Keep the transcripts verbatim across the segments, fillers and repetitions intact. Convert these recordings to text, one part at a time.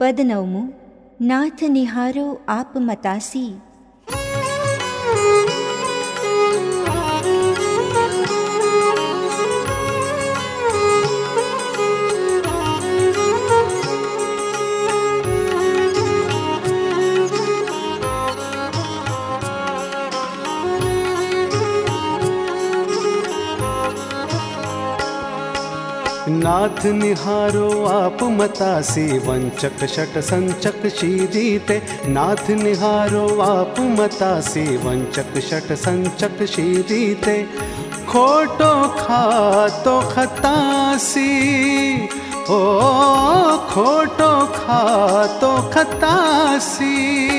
પદ નવમું. નાથ નિહારો આપ મતાસી. नाथ निहारो आप मतासी, वंचक शट संचक शीरीते. नाथ निहारो आप मतासी, वंचक शट संचक शीरीते. खोटो खातो खतासी, ओ खोटो खातो खतासी.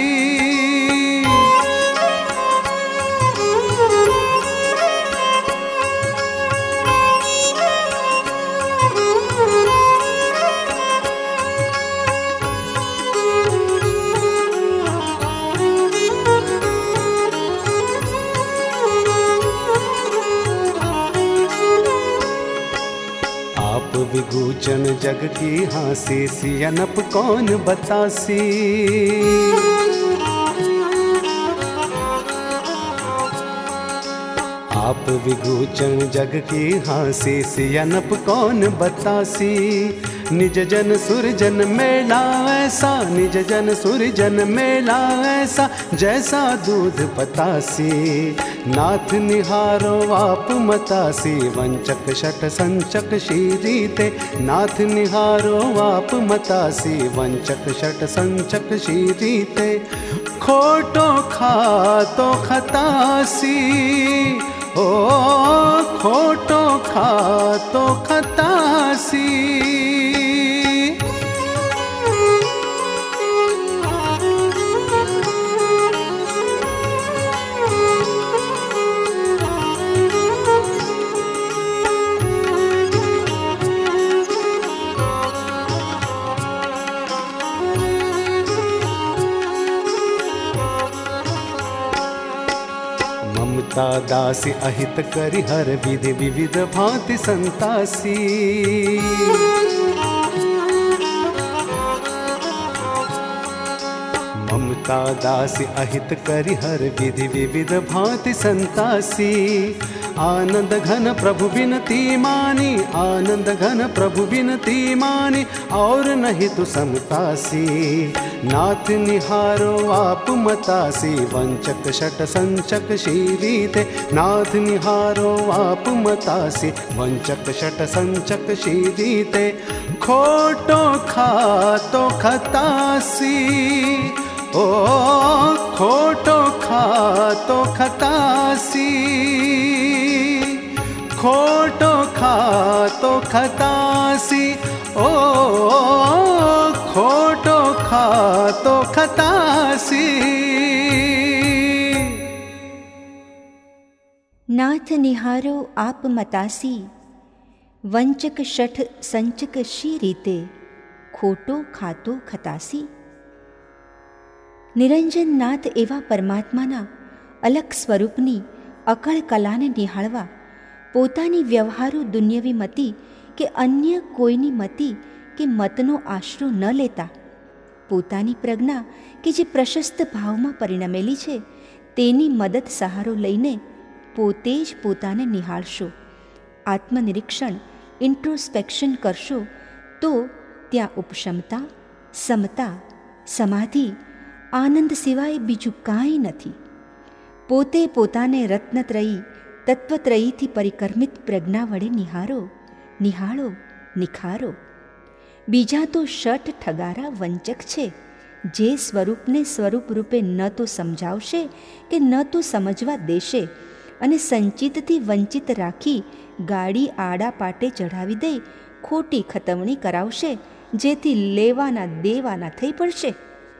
विगूचन जग की हाँसी, सियनप कौन बतासी. आप विगूचन जग की हाँसी, सियनप कौन बतासी. निज जन सुरजन मेला ऐसा, निज जन सुरजन मेला ऐसा, जैसा दूध पतासी. नाथ निहारो आप मतासी, वंचक शट संचक शीरीते. नाथ निहारो आप मतासी, वंचक शट संचक शीरीते. खोटो खातो खतासी, ओ खोटो खातो खतासी. दासी अहित करि हर विधि विविध भांति संतासी. ममता दासी अहित करि हर विधि विविध भांति संतासी. आनंद घन प्रभु बिनती मानी, आनंद घन प्रभु बिनती मानी, और नहीं तो समतासी. नाथ निहारो आप मतासी, वंचक शट संचक शीरीते. नाथ निहारो आप मतासी, वंचक शट संचक शीरीते. खोटो खातो खतासी, ओ खोटो खातो खतासी. खोटो खातो खतासी, ओ खोटो खातो खतासी. नाथ निहारो आप मतासी, वंचक शठ संचक शीरीते. खोटो खातो खतासी. નિરંજન નાથ એવા પરમાત્માના અલગ સ્વરૂપની અકળ કલાને નિહાળવા પોતાની વ્યવહારુ દુન્યવી મતિ કે અન્ય કોઈની મતિ કે મતનો આશરો ન લેતા પોતાની પ્રજ્ઞા કે જે પ્રશસ્ત ભાવમાં પરિણમેલી છે તેની મદદ સહારો લઈને પોતે જ પોતાને નિહાળશો, આત્મનિરીક્ષણ ઇન્ટ્રોસ્પેક્શન કરશો તો ત્યાં ઉપશમતા, સમતા, સમાધિ, આનંદ સિવાય બીજું કાંઈ નથી. પોતે પોતાને રત્નત્રયી તત્વત્રયીથી પરિકર્મિત પ્રજ્ઞા વડે નિહારો, નિહાળો, નિખારો. બીજા તો શઠ ઠગારા વંચક છે, જે સ્વરૂપને સ્વરૂપ રૂપે ન તો સમજાવશે કે ન તો સમજવા દેશે અને સંચિતથી વંચિત રાખી ગાડી આડા પાટે ચઢાવી દઈ ખોટી ખતવણી કરાવશે, જેથી લેવાના દેવાના થઈ પડશે.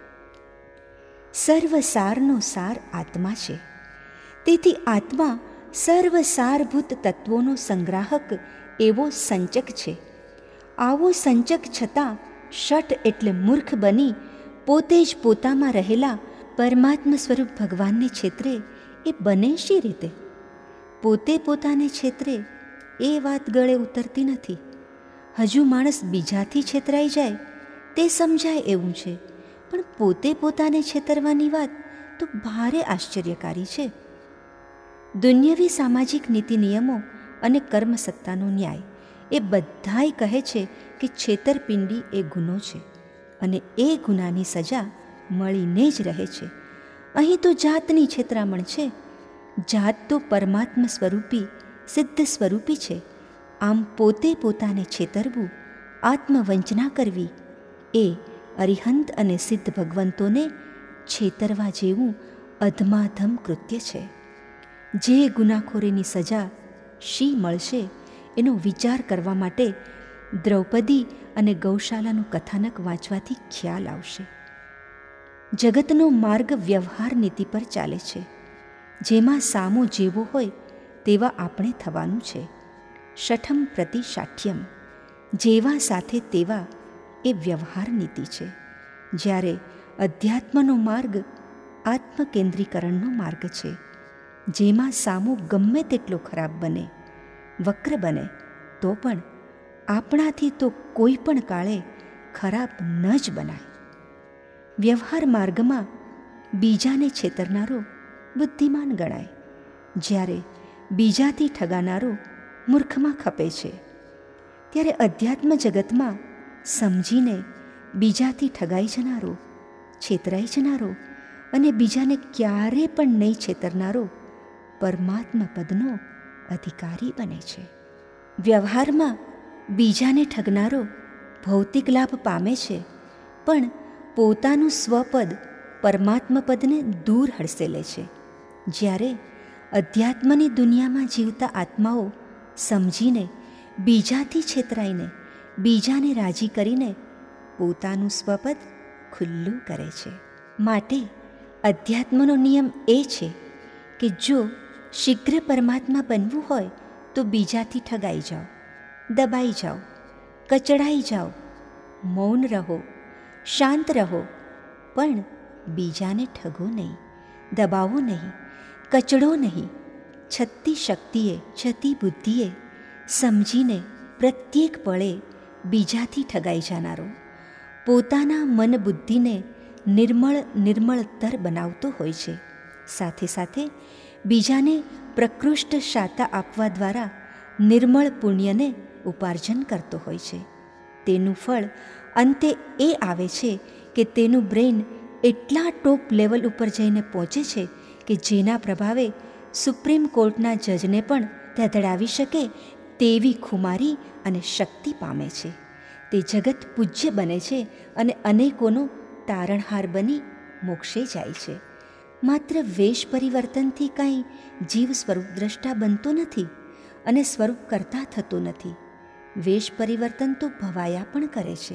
સર્વસારનો સાર આત્મા છે. તેથી આત્મા સર્વસારભૂત તત્વોનો સંગ્રાહક એવો સંચક છે. આવો સંચક છતાં શઠ એટલે મૂર્ખ બની પોતે જ પોતામાં રહેલા પરમાત્મા સ્વરૂપ ભગવાનને છેતરે એ બને શી રીતે? પોતે પોતાને છેતરે એ વાત ગળે ઉતરતી નથી. હજુ માણસ બીજાથી છેતરાઈ જાય તે સમજાય એવું છે, પણ પોતે પોતાને છેતરવાની વાત તો ભારે આશ્ચર્યકારી છે. દુન્યવી સામાજિક નીતિ નિયમો અને કર્મસત્તાનો ન્યાય એ બધાય કહે છે કે છેતરપિંડી એ ગુનો છે અને એ ગુનાની સજા મળીને જ રહે છે. અહીં તો જાતની છેતરામણ છે. જાત તો પરમાત્મા સ્વરૂપી સિદ્ધ સ્વરૂપી છે. આમ પોતે પોતાને છેતરવું, આત્મવંચના કરવી એ અરિહંત અને સિદ્ધ ભગવંતોને છેતરવા જેવું અધમાધમ કૃત્ય છે. જે ગુનાખોરીની સજા શી મળશે એનો વિચાર કરવા માટે દ્રૌપદી અને ગૌશાલાનું કથાનક વાંચવાથી ખ્યાલ આવશે. જગતનો માર્ગ વ્યવહાર નીતિ પર ચાલે છે, જેમાં સામો જેવો હોય તેવા આપણે થવાનું છે. શઠમ પ્રતિ શાઠ્યમ, જેવા સાથે તેવા એ વ્યવહાર નીતિ છે. જ્યારે અધ્યાત્મનો માર્ગ આત્મકેન્દ્રીકરણનો માર્ગ છે, જેમાં સામો ગમે તેટલો ખરાબ બને, વક્ર બને, તો પણ આપણાથી તો કોઈ પણ કાળે ખરાબ ન જ બનાય. વ્યવહાર માર્ગમાં બીજાને છેતરનારો બુદ્ધિમાન ગણાય, જ્યારે બીજાથી ઠગાનારો મૂર્ખમાં ખપે છે. ત્યારે અધ્યાત્મ જગતમાં સમજીને બીજાથી ઠગાઈ જનારો, છેતરાઈ જનારો અને બીજાને ક્યારે પણ નહીં છેતરનારો પરમાત્મા પદનો અધિકારી બને છે. વ્યવહારમાં બીજાને ઠગનારો ભૌતિક લાભ પામે છે, પણ પોતાનું સ્વપદ પરમાત્મા પદને દૂર હડસેલે છે. જ્યારે અધ્યાત્મની દુનિયામાં જીવતા આત્માઓ સમજીને બીજાથી છેતરાઈને, બીજાને રાજી કરીને પોતાનું સ્વપદ ખુલ્લું કરે છે. માટે અધ્યાત્મનો નિયમ એ છે કે જો શીઘ્ર પરમાત્મા બનવું હોય તો બીજાથી ઠગાઈ જાઓ, દબાઈ જાઓ, કચડાઈ જાઓ, મૌન રહો, શાંત રહો, પણ બીજાને ઠગો નહીં, દબાવો નહીં, કચડો નહીં. છતી શક્તિએ, છતી બુદ્ધિએ સમજીને પ્રત્યેક પળે બીજાથી ઠગાઈ જનારો પોતાના મન બુદ્ધિને નિર્મળ નિર્મળતર બનાવતો હોય છે. સાથે સાથે બીજાને પ્રકૃષ્ટ શાતા આપવા દ્વારા નિર્મળ પુણ્યને ઉપાર્જન કરતો હોય છે. તેનું ફળ અંતે એ આવે છે કે તેનું બ્રેઇન એટલા ટોપ લેવલ ઉપર જઈને પહોંચે છે કે જેના પ્રભાવે સુપ્રીમ કોર્ટના જજને પણ ધધડાવી શકે તેવી ખુમારી અને શક્તિ પામે છે. તે જગત પૂજ્ય બને છે અને અનેકોનો તારણહાર બની મોક્ષે જાય છે. માત્ર વેશ પરિવર્તનથી કાંઈ જીવ સ્વરૂપ દ્રષ્ટા બનતો નથી અને સ્વરૂપ કરતા થતો નથી. વેશ પરિવર્તન તો ભવાયા પણ કરે છે.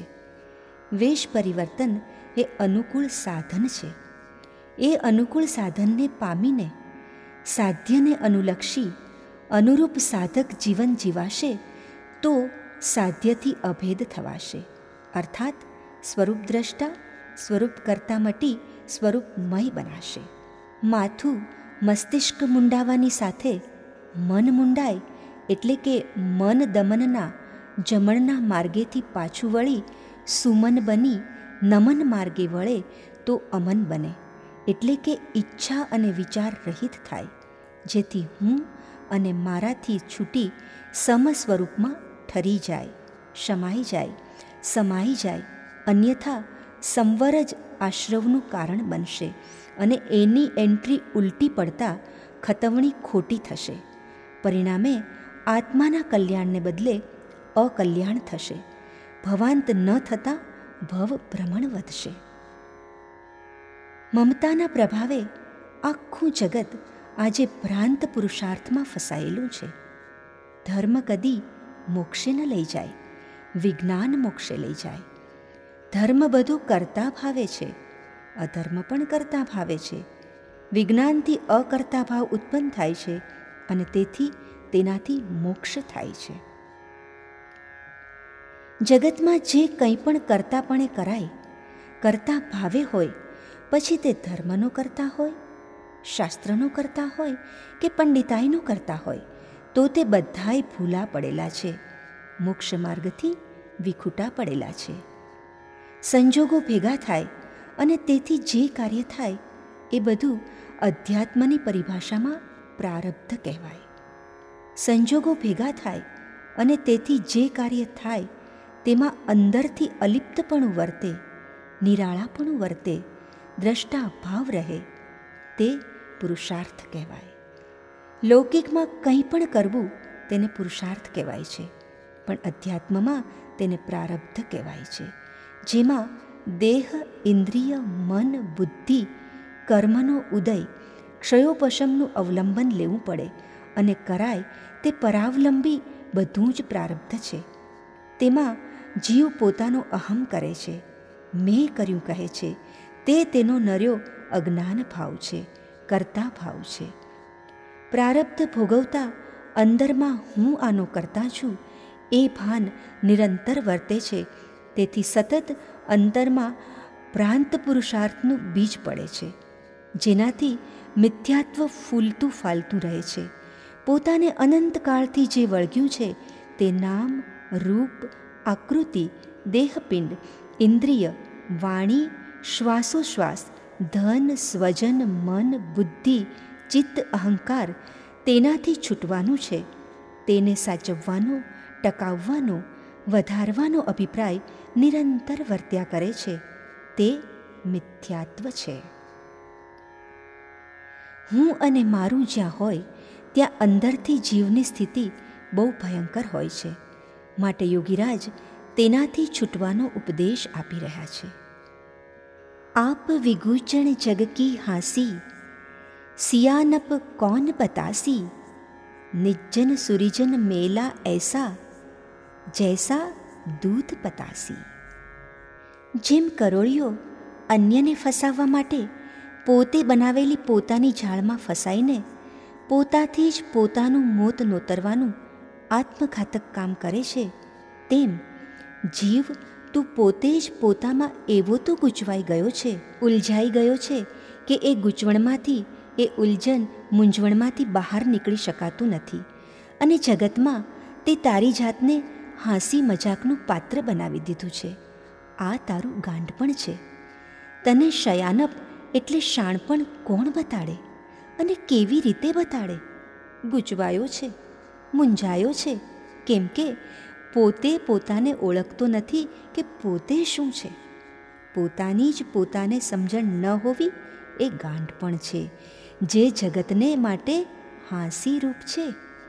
વેશ પરિવર્તન એ અનુકૂળ સાધન છે. એ અનુકૂળ સાધનને પામીને સાધ્યને અનુલક્ષી અનુરૂપ સાધક જીવન જીવાશે તો સાધ્યથી અભેદ થવાશે. અર્થાત સ્વરૂપ દ્રષ્ટા સ્વરૂપ કરતા મટી સ્વરૂપમય બનાશે. માથું મસ્તિષ્ક મુંડાવાની સાથે મન મુંડાય એટલે કે મન દમનના જમણના માર્ગેથી પાછું વળી સુમન બની નમન માર્ગે વળે તો અમન બને, એટલે કે ઈચ્છા અને વિચાર રહિત થાય, જેથી હું અને મારાથી છૂટી સમ સ્વરૂપમાં ઠરી જાય, શમાઈ જાય, સમાઈ જાય. અન્યથા સંવર જ આશ્રવનું કારણ બનશે અને એની એન્ટ્રી ઉલટી પડતા ખતવણી ખોટી થશે. પરિણામે આત્માના કલ્યાણને બદલે અકલ્યાણ થશે. ભવાંત ન થતાં ભવ ભ્રમણ વધશે. મમતાના પ્રભાવે આખું જગત આજે ભ્રાંત પુરુષાર્થમાં ફસાયેલું છે. ધર્મ કદી મોક્ષે ન લઈ જાય, વિજ્ઞાન મોક્ષે લઈ જાય. ધર્મ બધું કરતા ભાવે છે, અધર્મ પણ કરતા ભાવે છે. વિજ્ઞાનથી અકર્તા ભાવ ઉત્પન્ન થાય છે અને તેથી તેનાથી મોક્ષ થાય છે. જગતમાં જે કંઈ પણ કરતાપણે કરાય, કરતા ભાવે હોય, પછી તે ધર્મનો કરતા હોય, શાસ્ત્રનો કરતા હોય કે પંડિતાઈનો કરતા હોય, તો તે બધાય ભૂલા પડેલા છે, મોક્ષ માર્ગથી વિખૂટા પડેલા છે. સંજોગો ભેગા થાય અને તેથી જે કાર્ય થાય એ બધું અધ્યાત્મની પરિભાષામાં પ્રારબ્ધ કહેવાય. સંજોગો ભેગા થાય અને તેથી જે કાર્ય થાય તેમાં અંદરથી અલિપ્તપણું વર્તે, નિરાળાપણું વર્તે, દ્રષ્ટા ભાવ રહે, તે પુરુષાર્થ કહેવાય. લૌકિકમાં કંઈ પણ કરવું તેને પુરુષાર્થ કહેવાય છે, પણ અધ્યાત્મમાં તેને પ્રારબ્ધ કહેવાય છે, જેમાં દેહ, ઇન્દ્રિય, મન, બુદ્ધિ, કર્મનો ઉદય, ક્ષયોપશમનું અવલંબન લેવું પડે અને કરાય તે પરાવલંબી બધું જ પ્રારબ્ધ છે. તેમાં જીવ પોતાનો અહમ કરે છે, મેં કર્યું કહે છે, તે તેનો નર્યો અજ્ઞાન ભાવ છે, કર્તા ભાવ છે. પ્રારબ્ધ ભોગવતા અંદરમાં હું આનો કરતા છું એ ભાન નિરંતર વર્તે છે. તેથી સતત અંતરમાં પ્રાંત પુરુષાર્થનું બીજ પડે છે, જેનાથી મિથ્યાત્વ ફૂલતું ફાલતું રહે છે. પોતાને અનંતકાળથી જે વળગ્યું છે તે નામ, રૂપ, આકૃતિ, દેહપિંડ, ઇન્દ્રિય, વાણી, શ્વાસોશ્વાસ, ધન, સ્વજન, મન, બુદ્ધિ, ચિત્ત, અહંકાર, તેનાથી છૂટવાનું છે. તેને સાચવવાનો, ટકાવવાનો, વધારવાનો અભિપ્રાય નિરંતર વર્ત્યા કરે છે. તે મિથ્યાત્વ છે. હું અને મારું જ્યાં હોય ત્યાં અંદરથી જીવની સ્થિતિ બહુ ભયંકર હોય છે. માટે યોગીરાજ તેનાથી છૂટવાનો ઉપદેશ આપી રહ્યા છે. આપ વિગૂચણ જગ કી હાંસી, સિયાનપ કૌન બતાસી, નિજ્જન સુરિજન મેલા ऐसा, જૈસા દૂધ પતાસી. જેમ કરોળિયો અન્યને ફસાવવા માટે પોતે બનાવેલી પોતાની જાળમાં ફસાઈને પોતાથી જ પોતાનું મોત નોતરવાનું આત્મઘાતક કામ કરે છે, તેમ જીવ તું પોતે જ પોતામાં એવો તો ગૂંચવાઈ ગયો છે, ઉલઝાઈ ગયો છે કે એ ગૂંચવણમાંથી, એ ઉલઝન મૂંઝવણમાંથી બહાર નીકળી શકાતું નથી. અને જગતમાં તે તારી જાતને હાંસી મજાકનું પાત્ર બનાવી દીધું છે. આ તારું ગાંડપણ છે. તને શયાનપ એટલે શાણપણ કોણ બતાડે અને કેવી રીતે બતાડે? ગૂંચવાયો છે, મૂંઝાયો છે, કેમ કે પોતે પોતાને ઓળખતો નથી કે પોતે શું છે. પોતાની જ પોતાને સમજણ ન હોવી એ ગાંડપણ છે, જે જગતને માટે હાંસીરૂપ છે.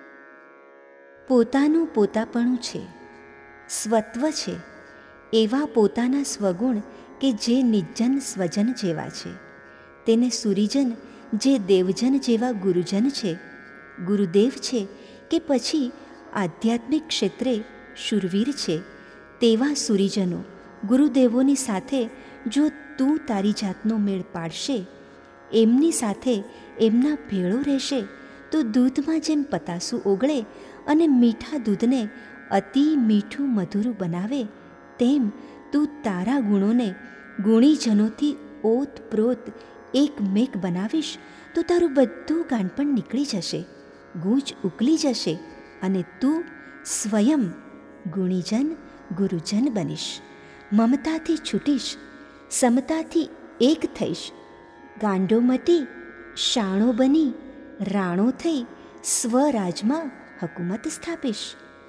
પોતાનું પોતાપણું છે, સ્વત્વ છે, એવા પોતાના સ્વગુણ કે જે નિજ્જન સ્વજન જેવા છે, તેને સુરિજન જે દેવજન જેવા ગુરુજન છે, ગુરુદેવ છે કે પછી આધ્યાત્મિક ક્ષેત્રે શૂરવીર છે, તેવા સુરિજનો ગુરુદેવોની સાથે જો તું તારી જાતનો મેળ પાડશે, એમની સાથે એમના ભેળો રહેશે, તો દૂધમાં જેમ પતાસું ઓગળે અને મીઠા દૂધને અતિ મીઠું મધુરું બનાવે, તેમ તું તારા ગુણોને ગુણીજનોથી ઓતપ્રોત એકમેક બનાવીશ તો તારું બધું ગાંડપણ નીકળી જશે, ગૂંચ ઉકલી જશે અને તું સ્વયં ગુણીજન ગુરુજન બનીશ. મમતાથી છૂટીશ, સમતાથી એક થઈશ, ગાંડો મટી શાણો બની રાણો થઈ સ્વરાજમાં હકુમત સ્થાપીશ.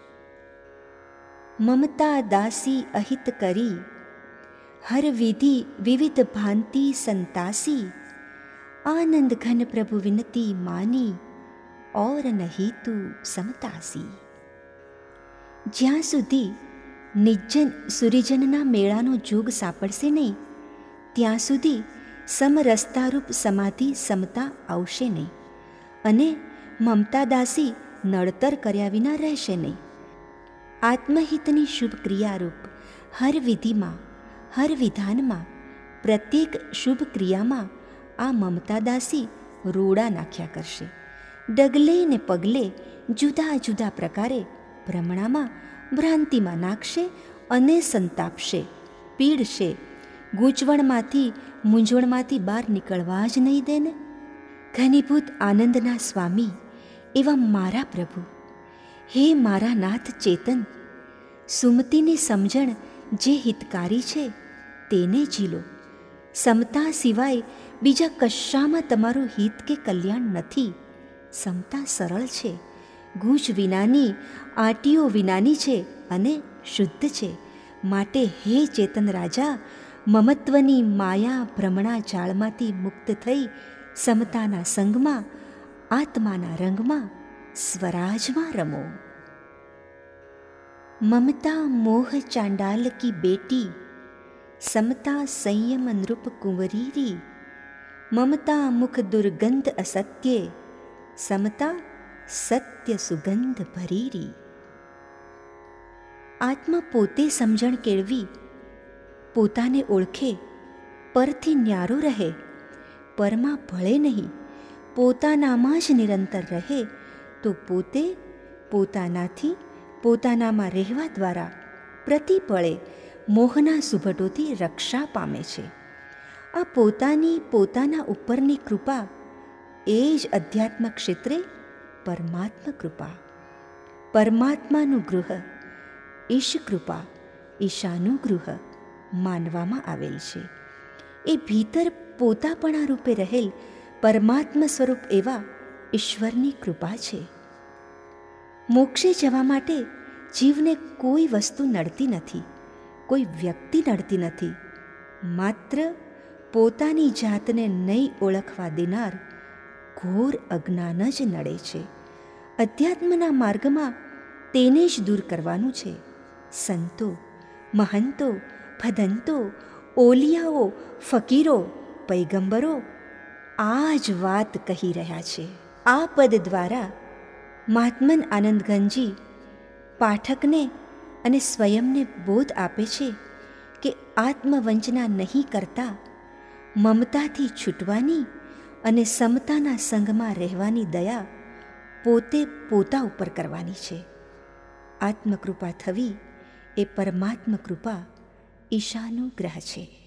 મમતા દાસી અહિત કરી, હર વિધિ વિવિધ ભાંતિ સંતાસી, આનંદ ઘન પ્રભુ વિનતી માની, ઓર નહીં તું સમતાસી. જ્યાં સુધી નિજ્જન સુરિજનના મેળાનો જોગ સાંપડશે નહીં, ત્યાં સુધી સમરસતારૂપ સમાધિ સમતા આવશે નહીં અને મમતા દાસી નડતર કર્યા વિના રહેશે નહીં. આત્મહિતની શુભ ક્રિયારૂપ હર વિધિમાં, હર વિધાનમાં, પ્રત્યેક શુભ ક્રિયામાં આ મમતા દાસી રોડા નાખ્યા કરશે. ડગલે ને પગલે જુદા જુદા પ્રકારે ભ્રમણામાં, ભ્રાંતિમાં નાખશે અને સંતાપશે, પીડશે. ગૂંચવણમાંથી, મૂંઝવણમાંથી બહાર નીકળવા જ નહીં દે ને. ઘનીભૂત આનંદના સ્વામી એવા મારા પ્રભુ, હે મારા નાથ ચેતન, સુમતીની સમજણ જે હિતકારી છે તેને ઝીલો. સમતા સિવાય બીજા કશામાં તમારું હિત કે કલ્યાણ નથી. સમતા સરળ છે, ગૂંચ વિનાની, આંટીઓ વિનાની છે અને શુદ્ધ છે. માટે હે ચેતન રાજા, મમત્વની માયા ભ્રમણા જાળમાંથી મુક્ત થઈ સમતાના સંગમાં, આત્માના રંગમાં, સ્વરાજમાં રમો. મમતા મોહ ચાંડાલ કી બેટી, સમતા સંયમ નૃપ કુંવરીરી. મમતા મુખ દુર્ગંધ અસત્યે, સમતા સત્ય સુગંધ ભરીરી. આત્મા પોતે સમજણ કેળવી, પોતાને ઓળખે, પરથી ન્યારો રહે, પરમાં ભળે નહીં, પોતાનામાં જ નિરંતર રહે તો પોતે પોતાનાથી પોતાનામાં રહેવા દ્વારા પ્રતિપળે મોહના સુભટોથી રક્ષા પામે છે. આ પોતાની પોતાના ઉપરની કૃપા એ જ અધ્યાત્મ ક્ષેત્રે પરમાત્મ કૃપા. પરમાત્માનું ગૃહ ઈશ કૃપા, ઈશાનું ગૃહ માનવામાં આવેલ છે. એ ભીતર પોતાપણા રૂપે રહેલ પરમાત્મ સ્વરૂપ એવા ઈશ્વરની કૃપા છે. મોક્ષે જવા માટે જીવને કોઈ વસ્તુ નડતી નથી, કોઈ વ્યક્તિ નડતી નથી. માત્ર પોતાની જાતને નહીં ઓળખવા દેનાર ઘોર અજ્ઞાન જ નડે છે. અધ્યાત્મના માર્ગમાં તેને જ દૂર કરવાનું છે. સંતો, મહંતો, ભદંતો, ઓલિયાઓ, ફકીરો, પૈગંબરો આ જ વાત કહી રહ્યા છે. આ પદ દ્વારા મહાત્મન આનંદગંજી પાઠકને અને સ્વયંને બોધ આપે છે કે આત્મવંચના નહીં કરતા મમતાથી છૂટવાની અને સમતાના સંગમાં રહેવાની દયા પોતે પોતા ઉપર કરવાની છે. આત્મકૃપા થવી એ પરમાત્મ કૃપા ઈશાનુગ્રહ છે.